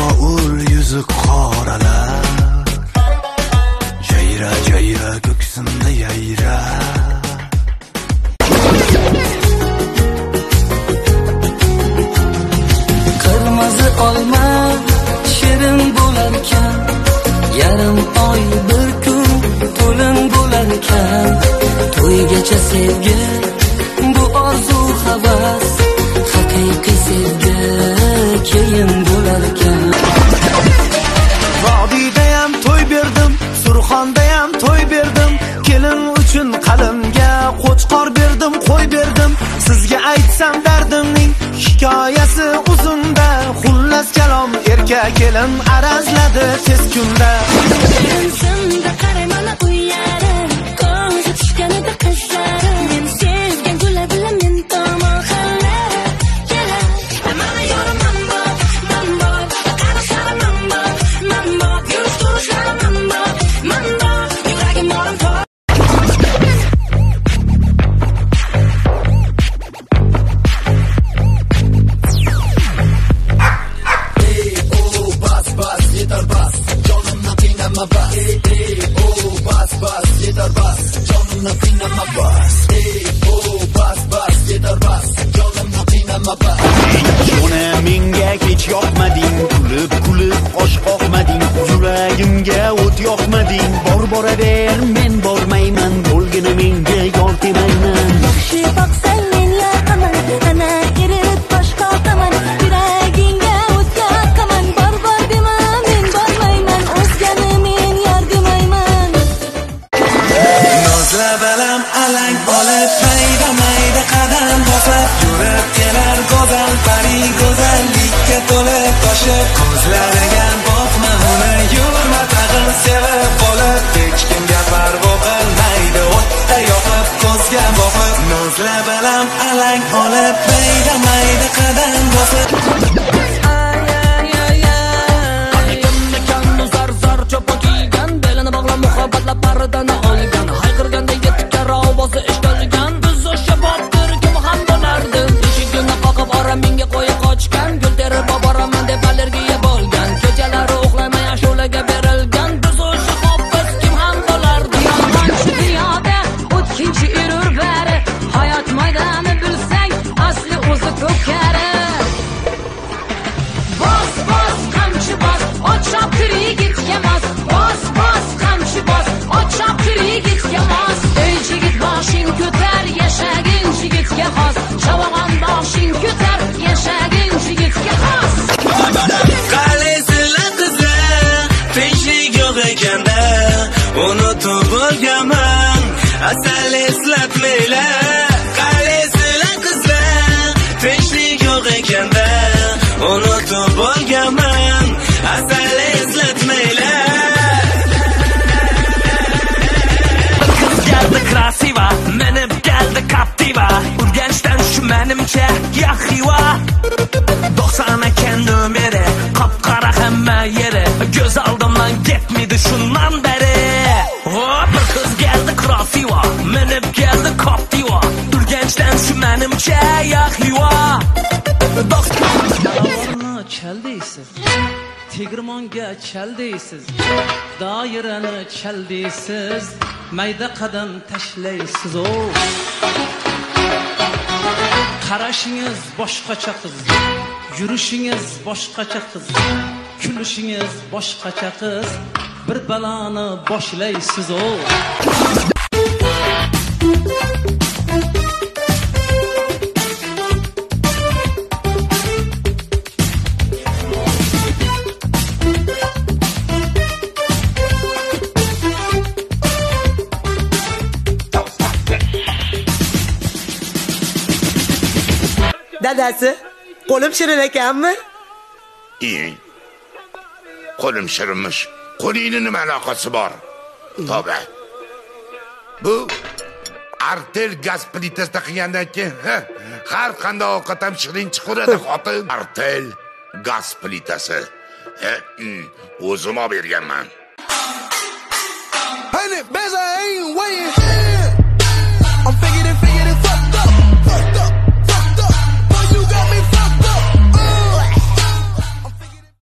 qorovul yuzi qoralar, jayra jayra ko'ksimda yayra. Qirmizi olma shirin bo'larkan, yarim oy bir kun to'lin bo'larkan. To'ygacha sevgi bu orzu havas, haqiqiy sevgi keyin bo'larkan. Vodiydayam to'y berdim, Surxondayam to'y berdim. Kelin uchun qalimga qo'chqor berdim, qo'y berdim. Sizga aytsam dardimning hikoyasi uzunda. Xullas kalom erka kelin arazladi tez kunda. Ko'zimda qaramana uyarim, ko'zi tushganida qizlarim. Men sevgan gula bilan men tomoqalla kelar. Mana yoraman bor, qarashlarim bor, yurish turishlarim bor, yuragim morim tor. Menga kech yoqmading, kulib osh qoqmading, yuragimga o't yoqmading. Boraver men bormayman, bo'lgani menga yor demayman. Yaxshi boqsang men yoqaman, ana erib bosh qoqaman. Yuragingga o't yoqaman, bor dema men bormayman, o'zgani men yor demayman. Nozla balam alang olib, mayda qadam bosib, yurib kelar go'zal pari, go'zallikka to'lib toshib. Ko'zlariga boqma, uni yurma tag'in sevib qolib. Hech kimga parvo qilmaydi, o'tda yoqib ko'zga boqib. Nozla balam alang olib, mayda qadam bosib. Zar cho'pa kiygan, belini bog'lab muhabbatlab pardani olgan. Hayqirganda yetti karra ovozi eshitilgan. Biz o'sha botir kim ham bo'lardi. Eshigini qoqib ora menga qo'yib qochgan. Gul terib boraman deb allergiya bo'lgan. Kechalari uxlamay ashulaga berilgan. Biz o'sha ho'piz kim ham bo'lardi. Yolg'onchi dunyoda o'tkinchi erur bari. Hayot maydoni bilsang, asli o'zi ko'kari. Bos qamchi bos, ot choptir yigitga mos. Bos qamchi bos, ot choptir yigitga mos. Ey yigit boshing ko'tar, yashagin yigitga xos. Chavag'on boshing ko'tar, yashagin yigitga xos. Qalaysizlar qizlar, tinchlik yo'q ekanda, unutib bo'lganman, asal eslatmaylar. Qalaysizlar qizlar, tinchlik yo'q ekanda, unutib bo'lganman, asal eslatmaylar. Qiz keldi krasiva, minib keldi Captiva. Urganchdan shu menimcha yahiva. 90 ekan numeri, qop-qora hamma yeri. Göz oldimdan ketmidi shundan beri. Hop, qiz keldi krasiva, minib keldi Captiva. Urganchdan shu menimcha yahiva. Chal deysiz, tegirmonga chal deysiz, doirani chal deysiz, mayda qadam tashlaysiz. O qarashingiz boshqacha qiz, yurishingiz boshqacha qiz, kulishingiz boshqacha qiz, bir baloni boshlaysiz. O Dadasi, qo'lim shirin ekanmi? Qo'lim shirinmish. Qo'lingni nima aloqasi bor? To'ba. Bu artel gaz plitasida qilgandan keyin har qanday ovqat ham shirin chiqaradi xotin. Artel gaz plitasi. O'zim olib berganman. Hani beza